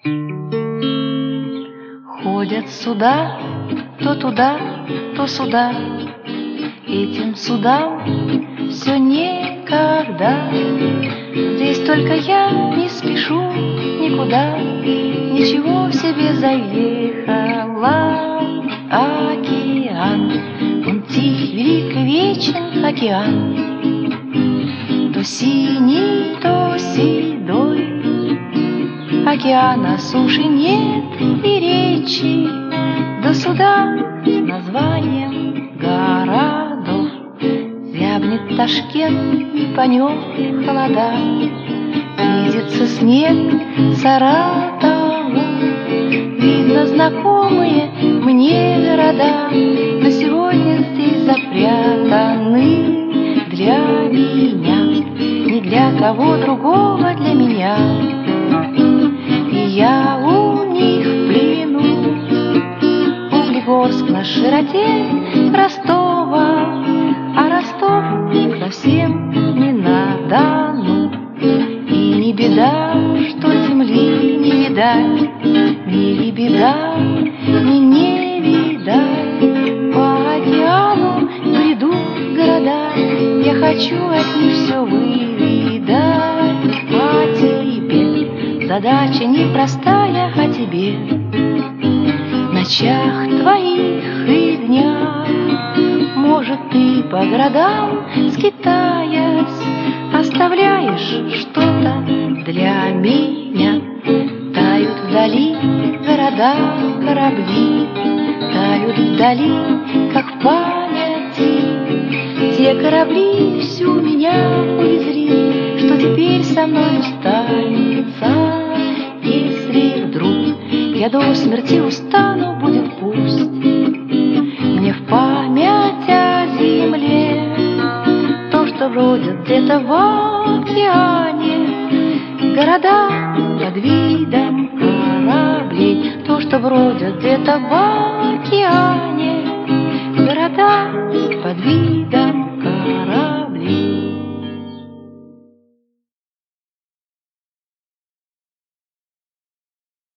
Ходят суда, то туда, то сюда. Этим судам все никогда. Здесь только я не спешу никуда, ничего в себе заехала. Океан, он тих, велик и вечен океан, то синий, то седой. Океана суши нет и речи, до суда с названием городов. Зябнет Ташкент, и по нем холода, видится снег Саратову. Видно знакомые мне города, но сегодня здесь запрятаны для меня, не для кого другого, для меня. И я у них в плену. Углегорск на широте Ростова, а Ростов совсем не на Дону. И не беда, что земли не видать, мне ли беда, мне не видать. По океану бредут города, я хочу от них все выведать. А тебе задача непростая, а тебе в ночах твоих и днях, может, ты по городам скитаясь оставляешь что-то для меня. Тают вдали города, корабли, тают вдали, как в памяти. Те корабли всю меня увезли, что теперь со мной останется. Если вдруг я до смерти устану, будет пусть мне в память о земле то, что бродят где-то в океане города под видом кораблей. То, что бродят где-то в океане города под видом